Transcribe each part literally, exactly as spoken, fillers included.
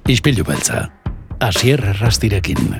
Ispilu beltza, Asier Errastirekin.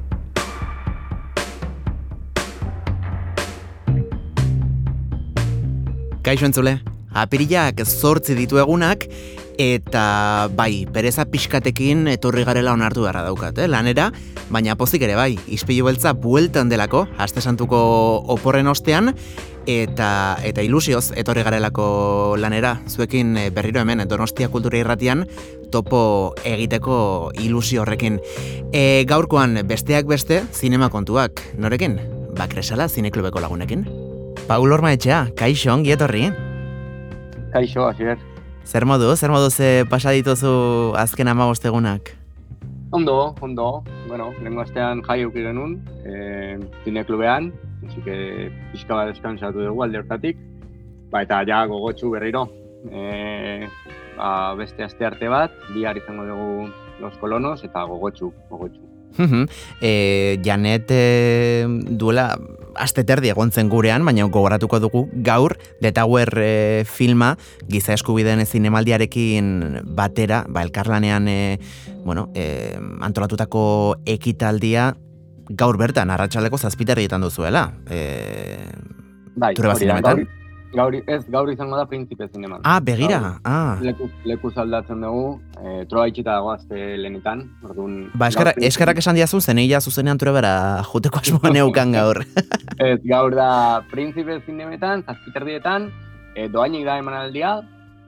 Kaixo entzule, apirilak zortzi ditu egunak, eta bai, pereza pixkatekin etorri garela onartu beharra daukat, eh? Lanera, baina pozik ere bai, ispilu beltza bueltan delako, aste santuko oporren ostean, eta eta ilusioz etorri garelako lanera, zuekin berriro hemen Donostia Kultura Irratian topo egiteko ilusio horrekin. E, gaurkoan besteak beste zinema kontuak, norekin? Ba, Kresala zineklubeko lagunekin. Paul Ormaetxea, kaixo, ongi etorri. Kaixo, Asier. Zer modu, zer modu ze pasa dituzu azken hamabost egunak? Ondo, ondo. Bueno, lehenko astean jai auki genuen, e, zineklubean, así que pixka bat deskansatu dugu alde hortatik. Ba, eta ja gogotsu berriro. E, ba, beste aste arte bat, bihar izango dugu Los Colonos eta gogotsu, gogotsu. e, Janet e, duela aste terdi egon zen gurean, baina gogoratuko dugu gaur The Tower e, filma giza eskubideen zinemaldiarekin batera, ba, elkarlanean e, bueno, e, antolatutako ekitaldia gaur bertan, arratsaldeko zazpiterrietan duzuela. E, bai, Tureba hori da, zinemetan? gaur, gaur, ez, gaur izango da Príncipe zineman. Ah, begira, Gaur, ah. Leku, leku zaldatzen dugu, e, troa itxita dago azte lehenetan, orduan... Ba, eskara, gaur eskarrak esan diazu, zeneia zuzenean turebera juteko asmoa neukan gaur. Ez, gaur da Príncipe zinemetan, zazpiterdietan, e, doainik da emanaldia,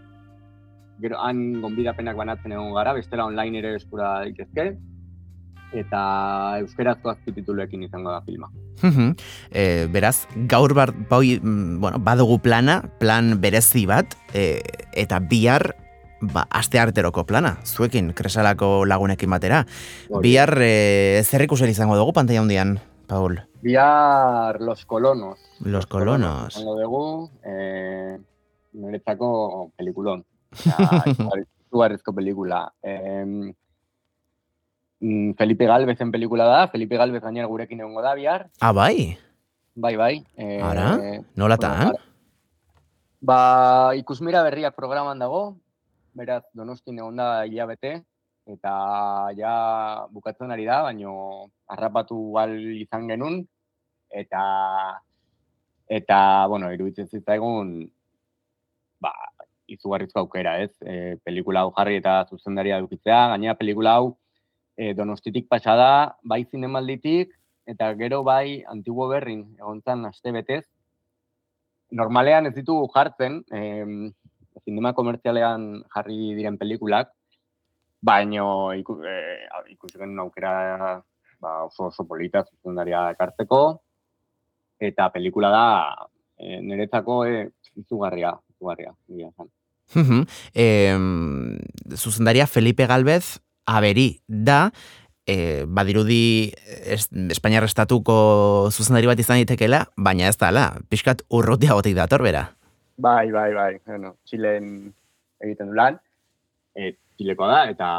gero han gonbidapenak banatzen egon gara, bestela online ere eskura daitezke, eta euskerazko azpitituluekin izango da filma. e, beraz, gaur bar, bai, bueno, badugu plana, plan berezi bat, e, eta bihar ba, aste arteroko plana, zuekin, Kresalako lagunekin batera. Hori. Bihar e, zer ikusen izango dugu pantaila handian, Paul? Bihar Los Colonos. Los Colonos. Izango dugu, eh, niretzako pelikulon. Ja, izugarrizko pelikula. Eh, Felipe Galvezen pelikula da, Felipe Galvez gainera gurekin egongo da bihar. Ah, bai? Bai, bai. Eh, Ara? Nolatan? Bueno, ba, ikusmira berriak programan dago, beraz Donostin egon da hilabete, eta ja bukatzen ari da, baino harrapatu gal izan genuen, eta eta, bueno, iruditzen zitzaigun, ba, izugarrizko aukera, ez? E, pelikula hau jarri eta zuzendaria edukitzea, gainera pelikula hau e, Donostitik pasada, bai zinemalditik, eta gero bai Antiguo Berrin egon zen aste betez. Normalean ez ditugu jartzen, e, zinema komertzialean jarri diren pelikulak, baino iku, e, ikusi genuen aukera ba, oso oso polita zuzendaria ekartzeko, eta pelikula da e, niretzako e, izugarria, izugarria, egia esan. e, zuzendaria Felipe Galvez aberi da, e, badirudi es, Espainiar estatuko zuzendari bat izan ditekela, baina ez dala, pixkat urrutiagotik dator bera. Bai, bai, bai, bueno, Txilen egiten du lan, e, Txilekoa da, eta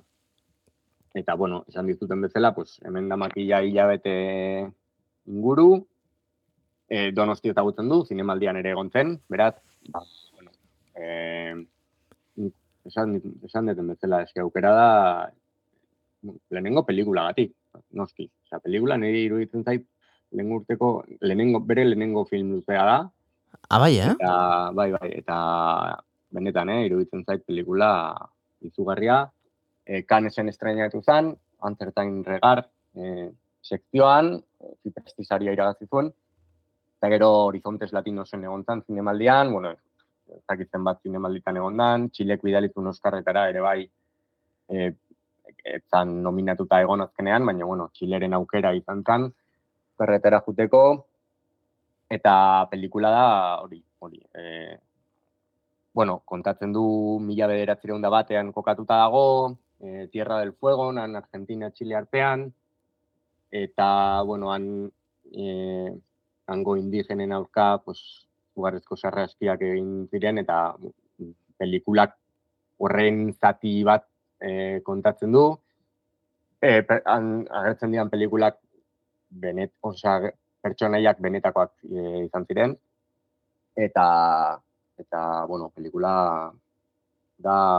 eta, bueno, esan dizuten bezala, pues, hemen da makila hilabete inguru, e, Donosti ezagutzen du, zinemaldian ere egon zen, beraz, ba, bueno, e, esan, esan deten bezala, eski aukera da, lehenengo pelikulagatik, noski. Osea, pelikula niri iruditzen zait, lehen urteko, lehenengo, bere lehenengo film luzea da. Ah, bai, eh? Eta, bai, bai, eta benetan, eh, iruditzen zait pelikula izugarria. E, Canesen estreinatu zen, Antzertain Regar e, sekzioan, Ziprestisaria iragazi zuen, eta gero Horizontes Latinosen egon zen zinemaldian, bueno, ezakitzen bat zinemalditan egon dan, Txilek bidalizun Oskarretara ere bai, e, etzan nominatuta egon azkenean, baina, bueno, Txileren aukera izan zen, perretera juteko, eta pelikula da, hori, hori, e, bueno, kontatzen du mila bederatziehun da batean kokatuta dago, e, Tierra del Fuego, han Argentina, Txile artean, eta, bueno, han, e, hango indigenen aurka, pues, ugarrezko sarraskiak egin ziren, eta pelikulak horren zati bat e, kontatzen du. E, per, han, agertzen dian pelikulak benet, osea, pertsonaiak benetakoak e, izan ziren. Eta, eta bueno, pelikula da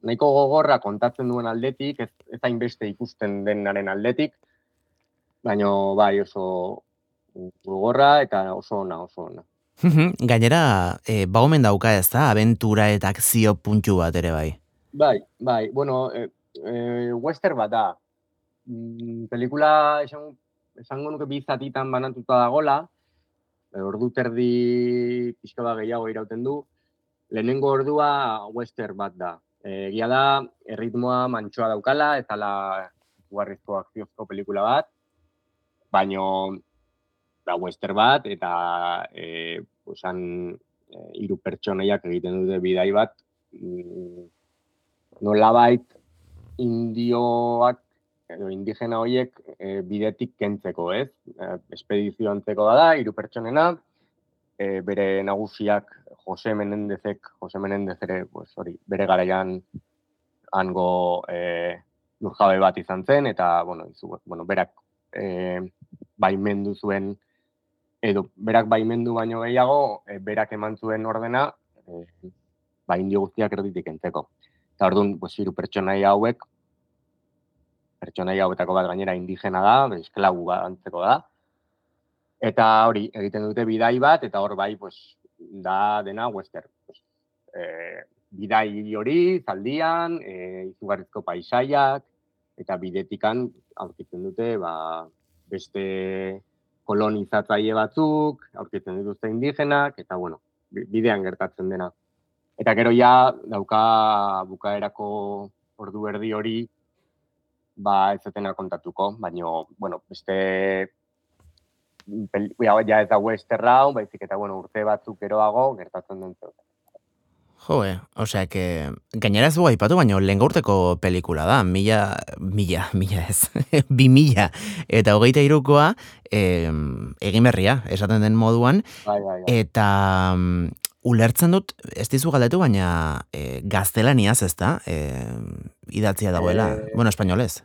nahiko gogorra kontatzen duen aldetik, ez, ez hainbeste ikusten denaren aldetik, baina bai oso gogorra eta oso ona, oso ona. Gainera, e, baumen dauka ez da, abentura eta akzio puntu bat ere bai. Bai, bai, bueno, e, e, western bat da. Mm, pelikula esan, esango nuke bi zatitan banatuta dagola, e, ordu terdi pixka bat gehiago irauten du. Lehenengo ordua western bat da. E, egia da, erritmoa mantsoa daukala, ez ala guarrizko akziozko pelikula bat, baino da western bat, eta e, osan, e, hiru pertsonaiak egiten dute bidai bat, mm, nolabait indioak, edo indigena horiek e, bidetik kentzeko, ez? E, espedizio antzeko da, hiru pertsonena, e, bere nagusiak Jose Menendezek, Jose Menendez ere, pues, hori, bere garaian hango e, lurjabe bat izan zen, eta, bueno, izu, bueno berak e, baimendu zuen, edo berak baimendu baino gehiago, e, berak eman zuen ordena, e, ba, indio guztiak erditik entzeko. Eta orduan, pues, hiru pertsonaia hauek, pertsonaia hauetako bat gainera indigena da, esklabu bat antzeko da, eta hori, egiten dute bidai bat, eta hor bai, pues, da dena western. Pues, e, bidai hori, zaldian, e, izugarrizko paisaiak, eta bidetikan aurkitzen dute, ba, beste kolonizatzaile batzuk, aurkitzen dituzte indigenak, eta bueno, bidean gertatzen dena. Eta gero ja dauka bukaerako ordu erdi hori, ba ez zetena kontatuko, baina, bueno, beste ja ez da westerra, baizik eta, bueno, urte batzuk geroago gertatzen den zeu. Joe, osea, que gainera ez dugu aipatu, baina lehen urteko pelikula da, mila, mila, mila ez, bi mila, eta hogeita irukoa, eh, egin berria, esaten den moduan, bai, bai, bai. eta um, ulertzen dut, ez dizu galdetu, baina eh, gaztelaniaz ez da, eh, idatzia dagoela, Eh, bueno, espainolez.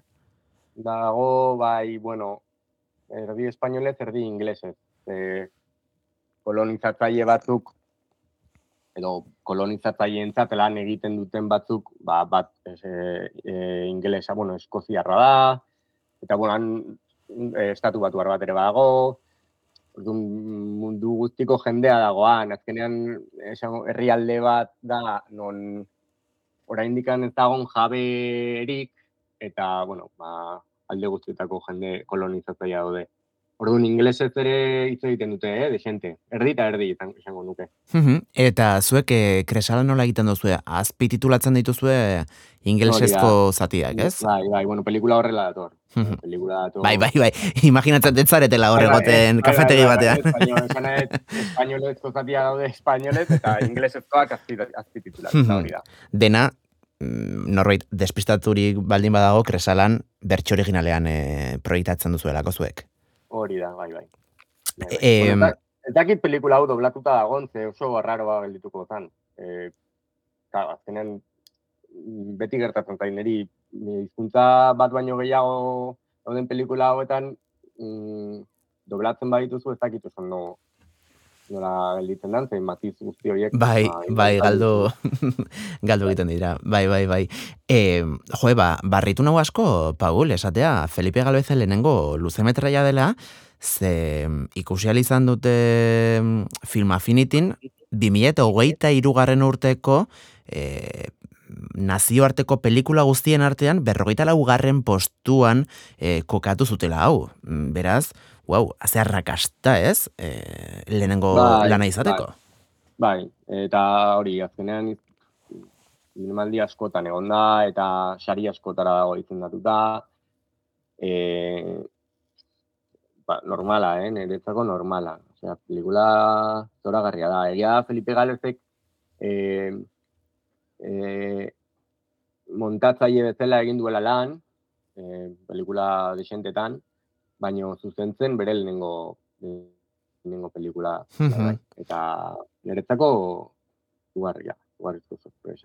Dago, bai, bueno, erdi espainolez, erdi inglesez. E, kolonizatzaile batzuk, edo kolonizatzaileentzat lan egiten duten batzuk, ba, bat e, e, ingelesa, bueno, eskoziarra da, eta, bueno, han e, estatu batuar bat ere badago, orduan mundu guztiko jendea dagoan, azkenean esango, herrialde bat da, non oraindikan ez dagoen jaberik, eta, bueno, ba, alde guztietako jende kolonizatzailea daude. Orduan, ingelesez ere hitz egiten dute, eh, de gente. Erdi eta erdi izango nuke. Eta zuek eh, kresala nola egiten duzue? Azpititulatzen dituzue ingelesezko zatiak, ez? Bai, bai, bueno, pelikula horrela dator. Pelikula dator. Bai, bai, bai, imaginatzen detzaretela hor egoten kafetegi batean. Espainolezko zatia daude espainolez, eta ingelesezkoak azpititulatzen hori da. Dena, norbait despistaturik baldin badago, kresalan bertso originalean e, proiektatzen duzuelako zuek. Hori da, bai, bai. bai, bai. E, bueno, ez dakit pelikula hau doblatuta dagoen, ze oso arraro ba geldituko zan. E, azkenean, beti gertatzen zain, niri hizkuntza bat baino gehiago dauden pelikula hauetan, mm, doblatzen badituzu ez dakit oso no, nola gelditzen dan, zein matiz guzti horiek. Bai, ba, bai, galdu, galdu egiten dira, bai, bai, bai. E, joe, ba, barritu nahu asko, Paul, esatea, Felipe Galvez lehenengo luzemetraia dela, ze ikusi izan dute Film Affinitin, bi mila hogeita hirugarren urteko e, nazioarteko pelikula guztien artean berrogeita laugarren postuan e, kokatu zutela hau. Beraz, wow, haze arrakasta, ez? E, lehenengo bai, lana izateko. Bai, bai, eta hori, azkenean minimaldi askotan egon da, eta sari askotara dago izendatuta. E, ba, normala, eh? Niretzako normala. Osea, pelikula zoragarria da. Egia Felipe Galvezek eh, eh, montatzaile bezala egin duela lan, eh, pelikula desentetan, baino zuzentzen bere lehenengo, lehenengo pelikula. Bai. Eta niretzako ugarria, ugarrizko sorpresa.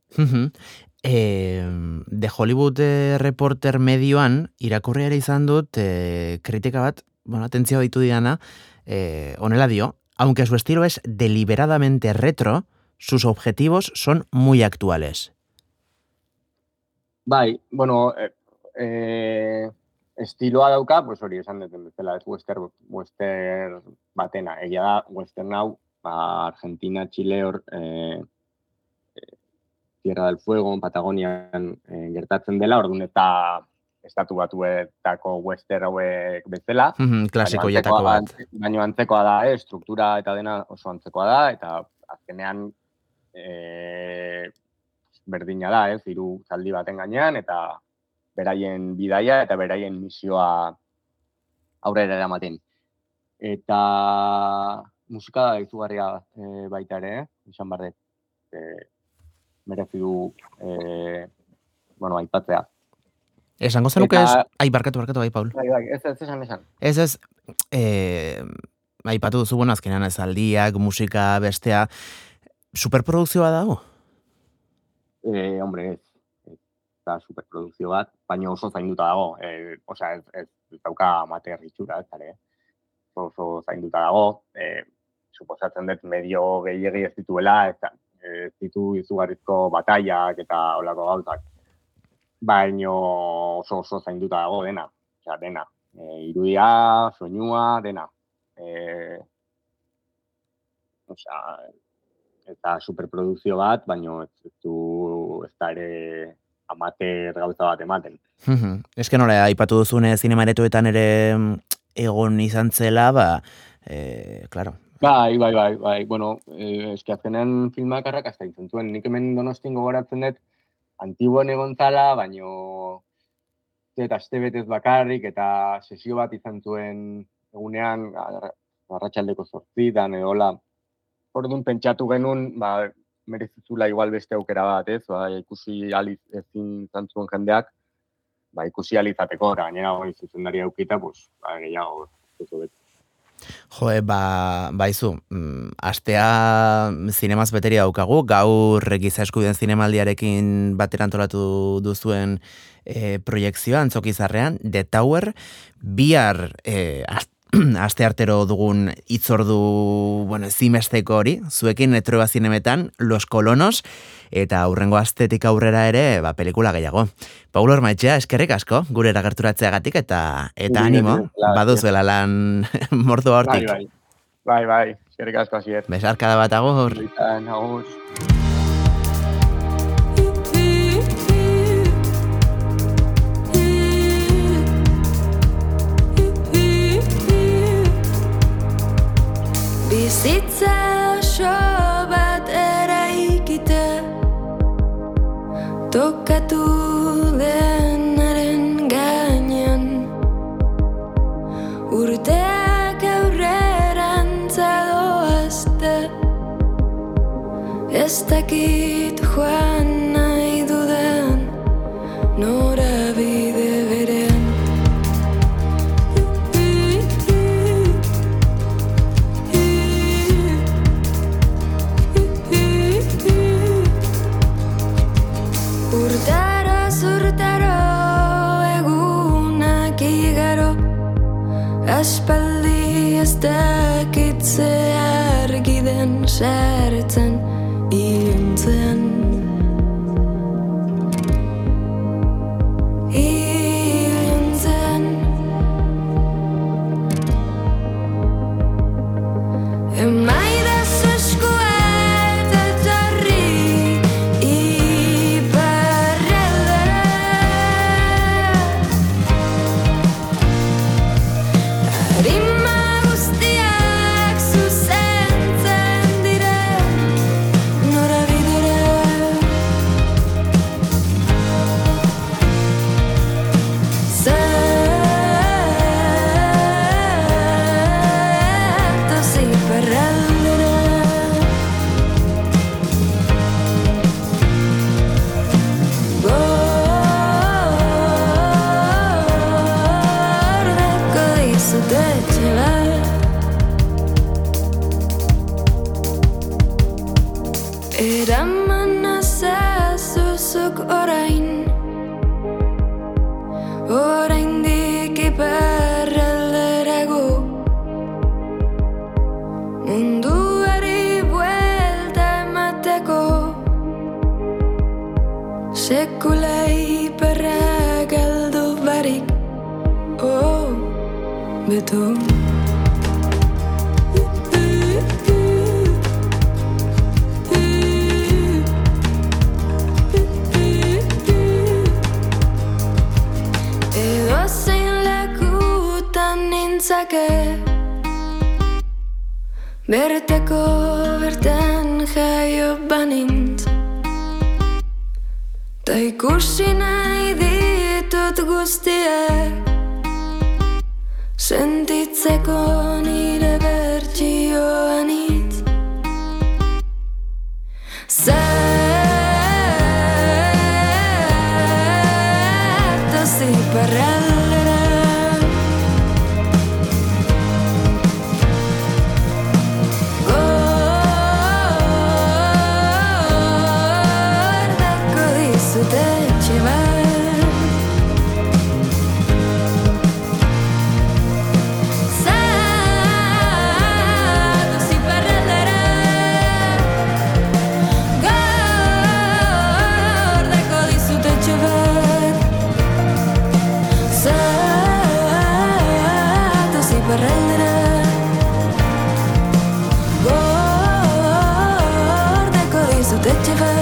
Eh, de Hollywood eh, Reporter medioan irakurri ere izan dut eh, kritika bat, bueno, atentzio ditu diana, eh, honela dio, aunque su estilo es deliberadamente retro, sus objetivos son muy actuales. Bai, bueno, e, e, estiloa dauka, pues hori esan duten bezala, ez western, western batena. Egia da, western hau, ba, Argentina, Chile, hor, e, Tierra del Fuego, Patagonian e, gertatzen dela, orduan eta estatu batuetako western hauek bezala. Mhm, klasiko jatako bat. Baina antzekoa da, eh, struktura eta dena oso antzekoa da, eta azkenean e, berdina da, ez, hiru zaldi baten gainean, eta beraien bidaia eta beraien misioa aurrera eramaten. Eta musika da izugarria e, baita ere, eh? Izan barret, e, merezi du, e, bueno, aipatzea. Esango zenuke ez, ai, barkatu, barkatu, bai, Paul. Bai, bai, ez ez esan esan. Ez ez, eh, aipatu duzu, bueno, azkenean ez aldiak, musika, bestea, superprodukzioa dago? Eh, hombre, ez. Eta superprodukzio bat, baina oso zainduta dago. E, Osea, ez, ez, ez dauka amateur itxura, ez dara, oso, oso zainduta dago. E, suposatzen dut medio gehiegi ez dituela, ez, ez ditu izugarrizko bataiak eta olako gauzak. Baina oso oso zainduta dago dena, osea, dena. E, irudia, soinua, dena. E, osea, eta superprodukzio bat, baina ez, ez du ez da ere amateur gauza bat ematen. Ez que nola, aipatu duzune zinemaretoetan ere egon izan zela, ba, e, claro. Bai, bai, bai, bai, bueno, eh, eski azkenean filmak arrakasta izan zuen. Nik hemen Donostin gogoratzen dut, Antiguan egon zala, baino eta aste betez bakarrik, eta sesio bat izan zuen egunean, arratsaldeko zortzitan, edo hola. Orduan pentsatu genuen, ba, merezizula igual beste aukera bat, ez? Ba, ikusi aliz ezin izan zuen jendeak, ba, ikusi alizateko, eta gainera hori zuzendari aukita, pues, ba, gehiago, zuzu beti. Joe, ba, baizu, mm, astea zinemaz beteria daukagu, gaur Giza Eskubideen Zinemaldiarekin batera antolatu duzuen e, proiekzioa, Antzokizarrean, The Tower, bihar e, aste artero dugun hitzordu, bueno, zimesteko hori, zuekin Trueba Zinemetan, Los Colonos, eta aurrengo astetik aurrera ere, ba, pelikula gehiago. Paulo Ormaetxea, eskerrik asko, gure eragerturatzeagatik, eta eta Ui, animo, la, baduzuela lan mordu hortik. Bai, bai, bai, bai, eskerrik asko hasier. Besarkada bat agur. Agur. Bizitza oso bat eraikite, tokatu denaren gainean, urteak aurrerantza doazte, ez dakit joan nahi dudan norabide berean. Urtaro zurtaro egunak igaro, aspaldi ez dakitze argi den sartzen iluntzean. Iluntzean emaidazu eskua eta etorri iparraldera. Arima guztiak zuzentzen dira norabidera. betu. Edo zein lekutan nintzake, berteko bertan jaio banintz, ta ikusi nahi ditut guztiak, sentitzeko nire bertsioan hitz. Zertaz iparraldera, gordako dizut etxe bat. Zertaz iparraldera, gordako dizut etxe bat. Zertaz iparraldera, gordako dizut etxe bat.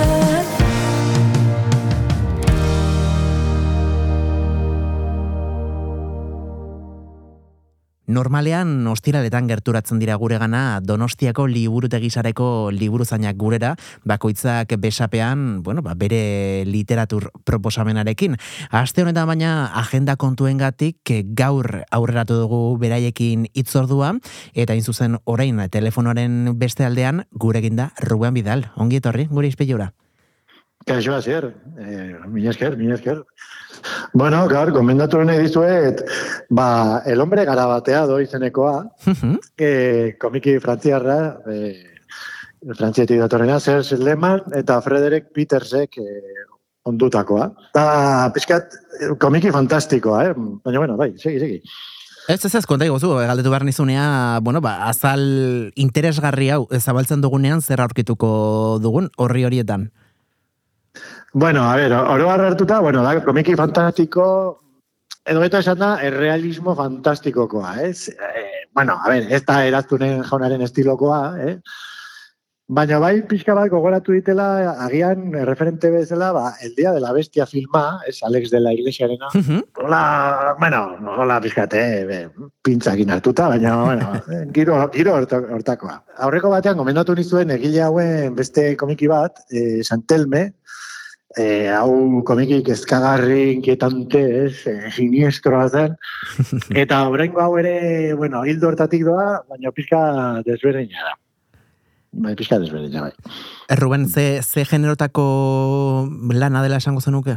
Normalean, ostiraletan gerturatzen dira guregana Donostiako liburutegisareko liburuzainak gurera, bakoitzak besapean, bueno, ba, bere literatur proposamenarekin. Aste honetan baina agenda kontuengatik eh, gaur aurreratu dugu beraiekin hitzordua, eta hain zuzen orain telefonoaren beste aldean gurekin da Ruben Vidal. Ongi etorri, gure izpilura. Kaixo Asier, eh, mila esker, mila esker. Bueno, gaur, gomendatu nahi dizuet, ba, El hombre garabateado izenekoa, eh, komiki frantziarra, eh, frantziatik datorrena, Serge Lehmann eta Frederick Petersek eh, ondutakoa. Da, pixkat, eh, komiki fantastikoa, eh? Baina, bueno, bai, segi, segi. Ez, ez, ez, konta iguzu, galdetu behar nizunea, bueno, ba, azal interesgarri hau zabaltzen dugunean zer aurkituko dugun horri horietan. Bueno, a ver, oro hartuta, bueno, da, komiki fantastiko, edo beto esan da, errealismo fantastikokoa, ez? Eh, bueno, a ver, ez da eraztunen jaunaren estilokoa, eh? Baina bai, pixka bat gogoratu ditela, agian referente bezala, ba, El día de la bestia filma, es Alex de la Iglesiarena. Hola, bueno, hola pixkate, eh, pintzakin hartuta, baina, bueno, giro, giro hortakoa. Aurreko batean, gomendatu nizuen egile hauen beste komiki bat, eh, Santelme, Eh, hau komiki kezkagarri, inquietante, ez, eh, siniestroa zen, eta oraingo hau ere, bueno, hildo hortatik doa, baina pixka desberdina da. Bai, pixka desberdina, bai. Ruben, ze, ze generotako lana dela esango zenuke?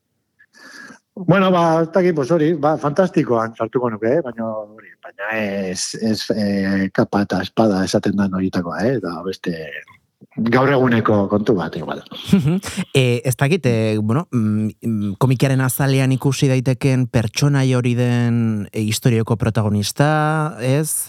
Bueno, ba, ez dakit, pues hori, ba, fantastikoan sartuko nuke, eh? baina hori, baina ez, ez eh, kapa eta espada esaten da horietakoa, eh? Da beste gaur eguneko kontu bat, igual. e, ez dakit, e, bueno, mm, komikiaren azalean ikusi daiteken pertsonai hori den e, historioko protagonista, ez?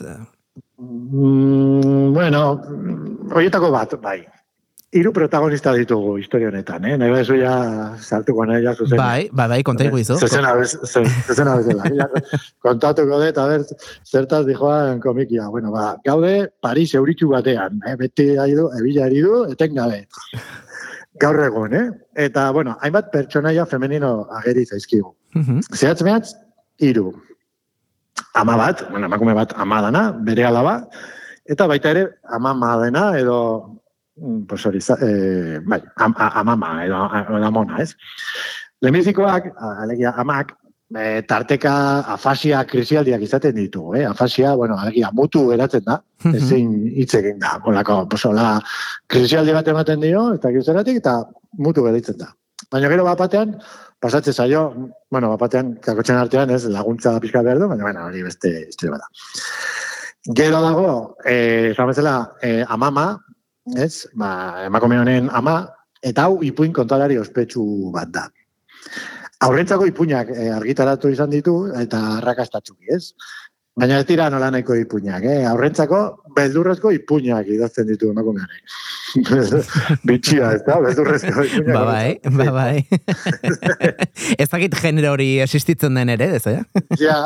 Mm, bueno, horietako bat, bai. Hiru protagonista ditugu historia honetan, eh? Nahi bezu ja sartuko nahi ja zuzen. Bai, bai, bai, konta iguizu. Zuzena bezala. Kontatuko dut, a ber, zertaz dijoan komikia. Bueno, ba, gaude Paris euritxu batean, eh? Beti ari du, ebila ari du, etengabe. Gaur egun, eh? Eta, bueno, hainbat pertsonaia femenino ageri zaizkigu. Zehatz mehatz, hiru. Ama bat, bueno, emakume bat ama dana, bere alaba, eta baita ere ama dena edo pues hori, eh, bai, am, amama edo, edo amona, ez? Lehenbizikoak, alegia amak, e, tarteka afasia krisialdiak izaten ditu, eh? Afasia, bueno, alegia mutu geratzen da, ezin hitz egin da, olako, pues hola, krisialdi bat ematen dio, eta gizeratik, eta mutu geratzen da. Baina gero bat batean, pasatzen zaio, bueno, bat batean, kakotzen artean, ez, laguntza pixka behar du, baina, bueno, hori beste historia bat da. Gero dago, eh, esan bezala, eh, amama, ez, ba, emakume honen ama, eta hau ipuin kontalari ospetsu bat da. Aurrentzako ipuinak e, argitaratu izan ditu, eta arrakastatzuki, ez? Baina ez dira nola nahiko ipuñak, eh? Aurrentzako, beldurrezko ipuñak idazten ditu emakumeanek. Bitxia, ez da? Beldurrezko ipuñak. Ba bai, ba bai. Ez dakit genero hori existitzen den ere, ez, eh? Ja.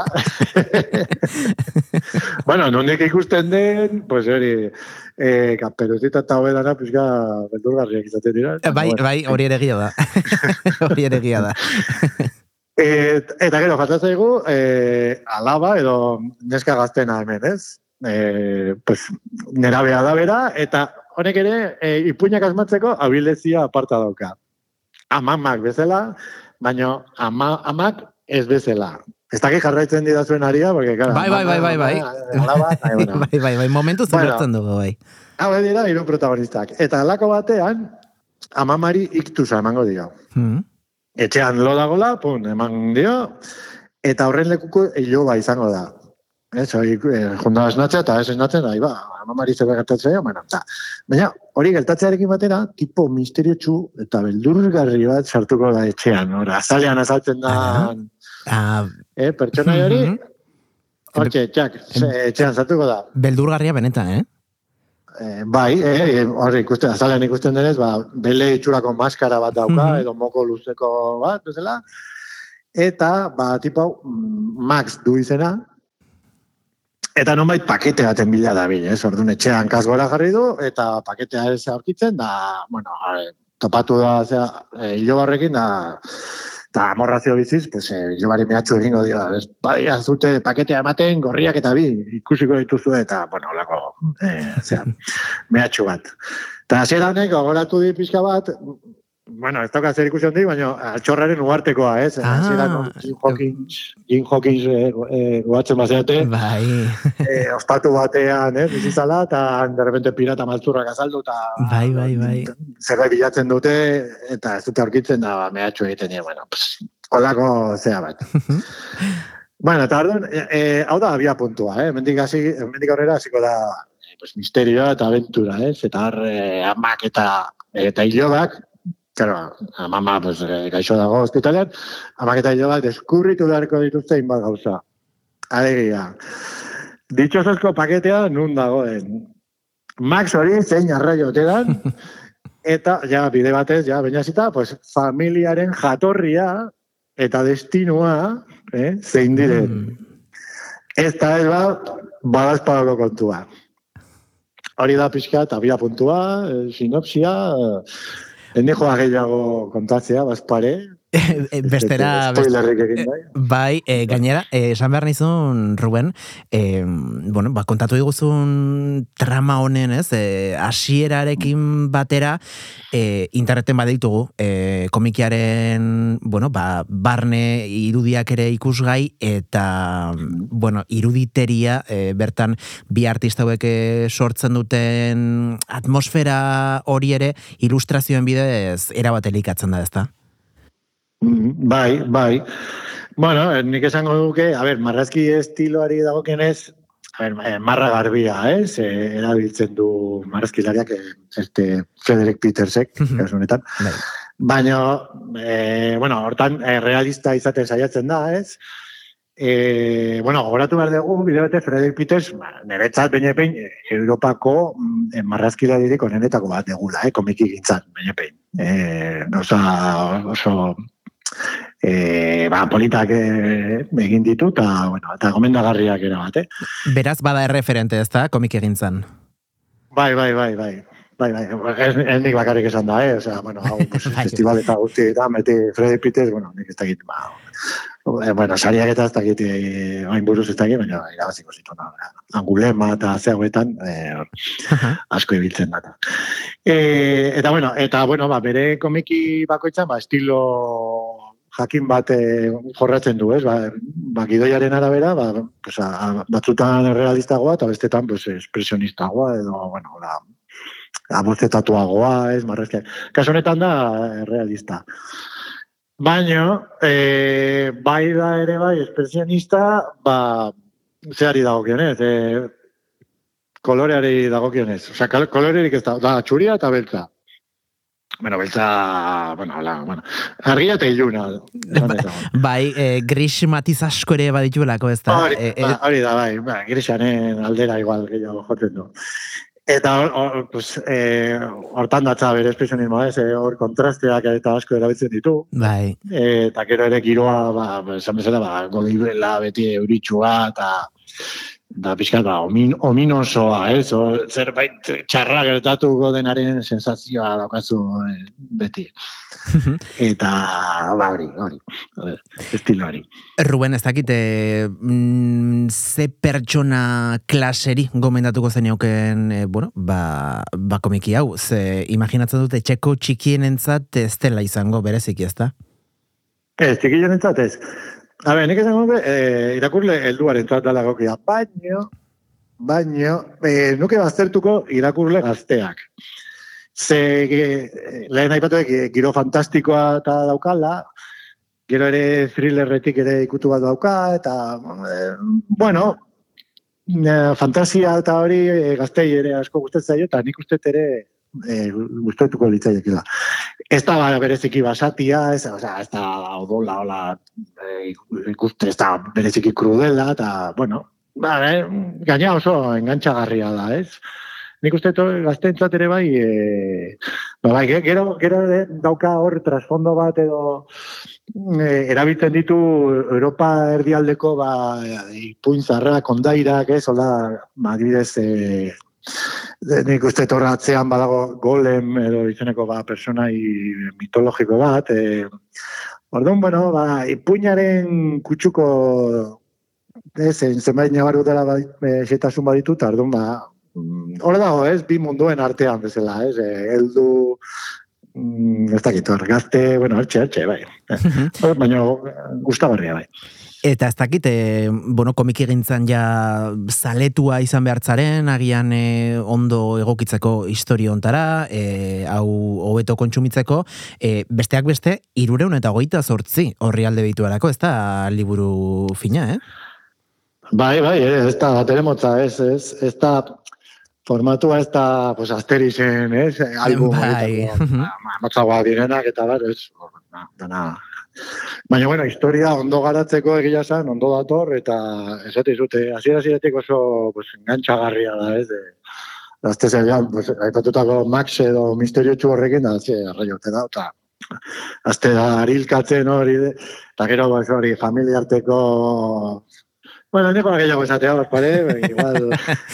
Bueno, nondik ikusten den, pues hori, eh, kaperuzita eta hobedana, pizka, beldurgarriak izaten dira. Bai, bai, hori ere egia da. Hori ere egia da. Et, eta gero, falta zaigu, eh, alaba edo neska gaztena hemen, ez? Eh, pues, nerabea da bera, eta honek ere, eh, ipuinak asmatzeko abilezia aparta dauka. Amamak bezala, baina ama, amak ez bezala. Ez dakit jarraitzen didazuen aria, porque, claro, bai, bai, bai, bai, bai. Alaba, bai, bueno. bai, bai, bai, momentu zertzen dugu, bai. Hau dira, hiru protagonistak. Eta alako batean, amamari iktusa emango dio. Mm. Etxean lo dagola, pun, eman dio, eta horren lekuko iloba izango da. Ez, hori, eh, junda esnatzea, eta ez esnatzen, da, iba, amamari zer gertatzea, bueno, ta. Baina, hori gertatzearekin batera, tipo misteriotsu eta beldurgarri bat sartuko da etxean, ora, azalean azaltzen da, ah, eh, pertsona hori, hortxe, txak, etxean sartuko da. Beldurgarria benetan, eh? Eh, bai, eh, hori ikusten, azalean ikusten denez, ba, bele itxurako maskara bat dauka, Mhm. edo moko luzeko bat, bezala, eta, ba, tipo, Max du izena, eta nonbait pakete baten bila da bil, ez, orduan etxean kasgora jarri du, eta paketea ez aurkitzen, da, bueno, are, topatu da, zera, e, hilobarrekin, da, eta amorrazio biziz, pues, eh, hilobari mehatxu egingo dio, ez, bai, azute paketea ematen, gorriak eta bi, ikusiko dituzu, eta, bueno, olako, eh, zera, mehatxu bat. Eta zera honek, gogoratu di pixka bat, bueno, ez dauka zer ikusi hondi, baina altxorraren uartekoa, ez? Ah. Zerako Jim Hawkins, Jim Hawkins eh, eh, goatzen bazeate, Bai. eh, ospatu batean, eh, bizizala, eta de repente pirata maltzurrak azaldu, eta Bai, bai, bai. zerbait bilatzen dute, eta ez dute aurkitzen, da, mehatxu egiten dira, bueno, pues, holako zea bat. Bueno, eta orduan, eh, eh, hau da abia puntua, eh? Mendik, hasi, mendik aurrera hasiko da eh, pues, misterioa eta aventura, ez? Eta har, eh, amak eta, eta hilobak, claro, mama pues, eh, gaixo dago hospitalean, amak eta hilobak deskurritu beharko dituzte inbat gauza. Alegia, ditxosozko paketea nun dagoen. Max hori zein arraio otedan, eta ja, bide batez, ja, bainazita, pues, familiaren jatorria eta destinua, eh, zein diren. Mm. Ez da ez ba, badazpadako kontua. Hori da pixka, eta bia puntua, eh, sinopsia, eh, ene joa gehiago kontatzea, bazpare. Bestera, Spoilerrik egin bai. bai, e, gainera, e, esan behar nizun, Ruben, e, bueno, ba, kontatu diguzun trama honen, ez, e, hasierarekin batera, e, interneten baditugu, e, komikiaren, bueno, ba, barne irudiak ere ikusgai, eta, bueno, iruditeria, e, bertan, bi artista hauek sortzen duten atmosfera hori ere, ilustrazioen bidez, erabat elikatzen da, ezta? Bai, bai. Bueno, nik esango duke, a ber, marrazki estiloari dagokenez, a ber, marra garbia, ez? E, erabiltzen du marrazkilariak, este Frederick Petersek, kasu honetan. Bai. Baina, e, bueno, hortan, e, realista izaten saiatzen da, ez? E, bueno, gogoratu behar dugu, bide bete, Frederick Peters, ba, niretzat benepein, Europako e, marrazkilaririk onenetako bat degula, eh, komiki gintzan, benepein. E, oso, oso e, ba, politak e, egin ditu, eta, bueno, eta gomendagarriak era bat, eh? Beraz, bada erreferente, ez da, komik egintzan. Bai, bai, bai, bai. Bai, bai, ez, ez nik bakarrik esan da, eh? Osea, bueno, hau, pues, Bai. festival eta guzti, eta meti Freddy Peters, bueno, nik ez dakit, ba, eh, bueno, sariak eta ez dakit, eh, hain buruz ez dakit, baina irabaziko zitu, no? Angulema eta zeuetan, eh, asko ibiltzen data. Eh, eta, bueno, eta, bueno, ba, bere komiki bakoitzan, ba, estilo jakin bat eh, jorratzen du, ez? Ba, ba, gidoiaren arabera, ba, pues, a, batzutan realistagoa, eta bestetan, pues, espresionistagoa, edo, bueno, la, aboztetatuagoa, ez, marrazkia. Kaso honetan da, realista. Baina, e, bai da ere bai, espresionista, ba, zeari dagokionez, e, koloreari dagokionez. Osea, kolorerik ez da, da, txuria eta beltza. bueno, beltza, bueno, hola, bueno, argia eta iluna. Bai, e, gris matiz asko ere badituelako, ez da? Hori, E, e, ba, hori da, bai, ba, grisanen aldera igual gehiago jotzen du. Eta hor, hor, pues, eh, hortan datza bere espresionismoa, ez, eh, hor kontrasteak eta asko erabiltzen ditu. bai. Eh, eta gero ere giroa, ba, esan bezala, ba, golibela, beti euritsua, eta da pixkat, ba, omin, ominosoa, ez, o, zerbait txarra gertatuko denaren sensazioa daukazu eh, beti. Eta, ba, hori, hori, estilo hori. Ruben, ez dakite, mm, ze pertsona klaseri gomendatuko zenioken, e, bueno, ba, ba komiki hau, ze imaginatzen dute etxeko txikienentzat ez dela izango bereziki, ez da? Ez, txikienentzat ez. A ber, nik esango nuke, eh, irakurle helduarentzat dela gokia, baino, baino, eh, nuke baztertuko irakurle gazteak. Ze, eh, lehen aipatuek, giro fantastikoa eta daukala, gero ere thrillerretik ere ikutu bat dauka, eta, eh, bueno, eh, fantasia eta hori eh, gaztei ere asko gustatzen zaio, eta nik uste ere eh, gustatuko litzaiekela. Ez da bereziki basatia, ez, o sea, ez da odola, hola, eh, ikuste, ez da bereziki krudela, eta, bueno, ba, eh, gaina oso engantxagarria da, ez? Nik uste gazteentzat ere bai, e, ba, bai, gero, gero dauka hor trasfondo bat edo e, erabiltzen ditu Europa erdialdeko ba, ipuin zarrak, kondairak, ez, hola, ba, adibidez, e, nik uste torratzean badago golem edo izeneko ba, personai mitologiko bat. E, orduan, bueno, ba, ipuinaren kutsuko ez, zenbait nabar dutela ba, e, xetasun baditu, eta orduan, ba, hor dago, ez, bi munduen artean bezala, ez, heldu, mm, ez dakit, hor, gazte, bueno, hartxe, hartxe, bai. Baina, gustagarria, bai. Eta ez dakit, e, bueno, komiki gintzan ja zaletua izan behartzaren, agian e, ondo egokitzeko historio ontara, e, hau hobeto kontsumitzeko, e, besteak beste, hirureun eta hogeita zortzi horri alde bituarako, ez da liburu fina, eh? Bai, bai, ez da, batere motza, ez, ez, ez da, formatua ez da, pues, Asterixen, ez, album, bai. Motzagoa direnak, eta bar, ez, dana. Baina, bueno, historia ondo garatzeko egia esan, ondo dator, eta esate izute, hasiera-hasieratik oso, pues, engantxagarria da, ez, de, azte zelan, pues, aipatutako Max edo misterio txu horrekin, da, ze, arraiote da, eta azte da, arilkatzen hori, eta gero, pues, hori, familia arteko. Bueno, niko gehiago esatea, pare, igual.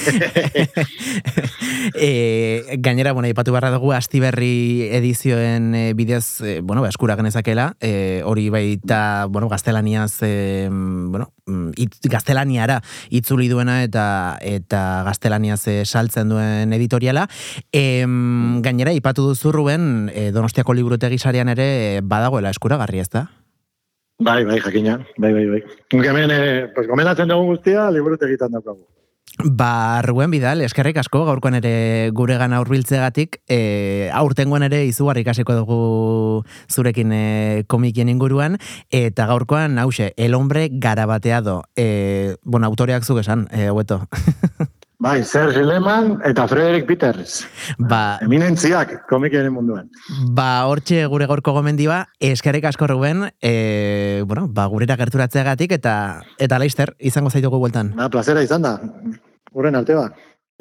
e, gainera, bueno, ipatu barra dugu, Astiberri edizioen e, bidez, e, bueno, eskura genezakela, e, hori baita, bueno, gaztelaniaz, e, bueno, it, gaztelaniara itzuli duena eta eta gaztelaniaz e, saltzen duen editoriala. E, gainera, ipatu duzu Ruben, e, Donostiako liburutegi sarean ere e, badagoela eskuragarri, ez da? Bai, bai, jakina, bai, bai, bai. Hemen, eh, pues, gomendatzen dugu guztia, liburute egiten daukagu. Ba, Ruben Bidal, eskerrik asko, gaurkoan ere guregan aurbiltzegatik, e, aurtengoan ere izugarri ikasiko dugu zurekin e, komikien inguruan, eta gaurkoan, hause, El hombre garabateado, e, bueno, autoreak zuk esan, e, hueto. Bai, Serge Lehmann eta Frederick Peters. Ba, eminentziak komikien munduan. Ba, hortxe gure gaurko gomendioa, eskerrik asko Ruben, e, bueno, ba, gurera gerturatzeagatik eta eta laister, izango zaitugu bueltan. Na, plazera izan da. Horren arte ba.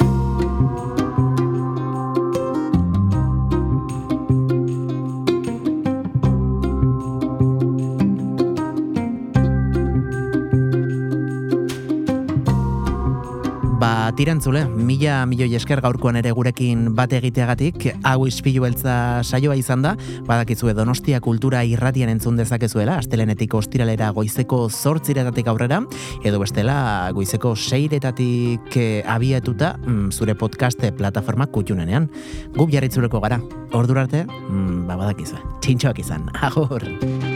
Ba, tirantzule, mila milioi esker gaurkoan ere gurekin bat egiteagatik, hau ispilu beltza saioa izan da, badakizue Donostia kultura irratian entzun dezakezuela, astelenetik ostiralera goizeko zortziretatik aurrera, edo bestela goizeko seiretatik abiatuta mm, zure podcast plataforma kutxunenean. Guk jarritzureko gara, ordura arte, mm, ba, badakizue, txintxoak izan, agur!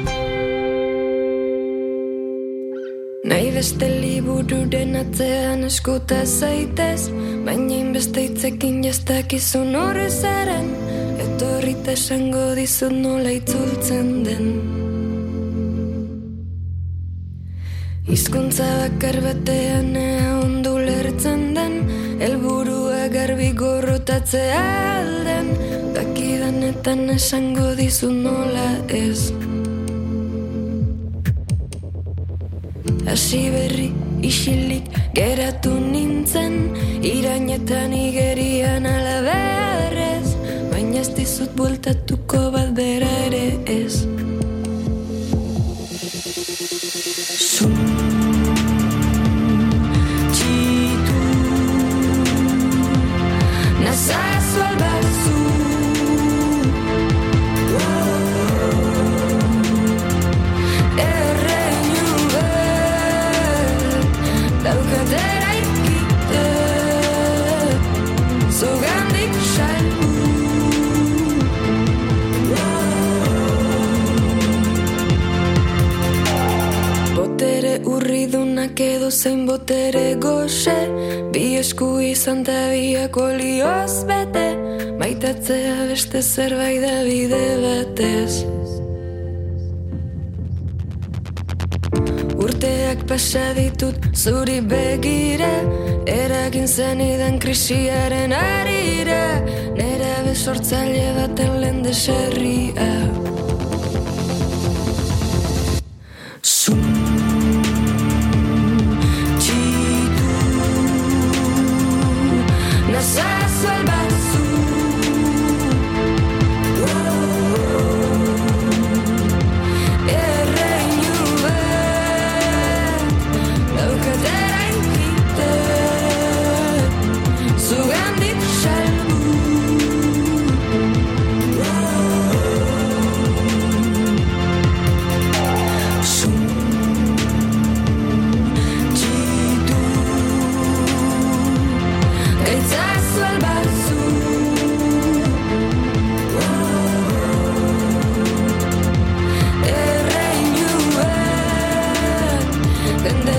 Nahi beste libururen atzean eskuta zaitez, baina inbeste hitzekin jastakizun horrezaren, etorrita esango dizut nola itzultzen den. Hizkuntza bakar batean ea ondo lertzen den, helburua garbi gorrotatzea alden, dakidanetan esango dizut nola ez. Hasi berri isilik geratu nintzen, irainetan igerian alabearrez, baina ez dizut bueltatuko bat bera ere ez. Txitu nazazu albazu, erreinu bet daukatera ikite, zugandik salbu. Botere urridunak edo zein botere goxe, bi esku izan ta biak olioz bete, maitatzea beste zerbait da bide batez. Urteak pasa ditut zuri begira, eragin zenidan krisiaren arira, nera besortzaile baten lehen deserria. Nazazu albazu, erreinu bet daukatera ikite, zugandik salbu. Gaitzazu albazu, erreinu bat, gende